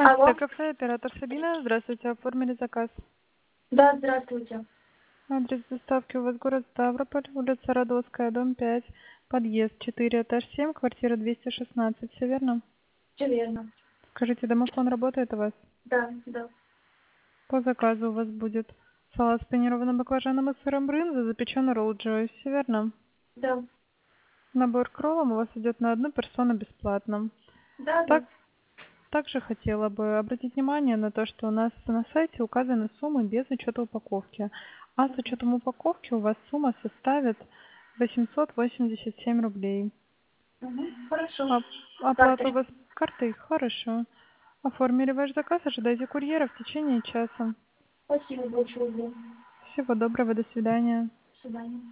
Алло. Кафе, оператор Сабина. Здравствуйте, оформили заказ. Да, здравствуйте. Адрес доставки у вас город Ставрополь, улица Родовская, дом 5, подъезд 4, этаж 7, квартира 216. Все верно? Все верно. Скажите, домофон работает у вас? Да, да. По заказу у вас будет салат с панированным баклажаном и сыром брынза, запеченный ролл Джой. Все верно? Да. Набор кровом у вас идет на одну персону бесплатно. Да, да. Так, Также хотела бы обратить внимание на то, что у нас на сайте указаны суммы без учета упаковки. А с учетом упаковки у вас сумма составит 887 рублей. Хорошо. А- Оплата у Картой. вас картой? Хорошо. Оформили ваш заказ, ожидайте курьера в течение часа. Спасибо большое. Да. Всего доброго, до свидания. До свидания.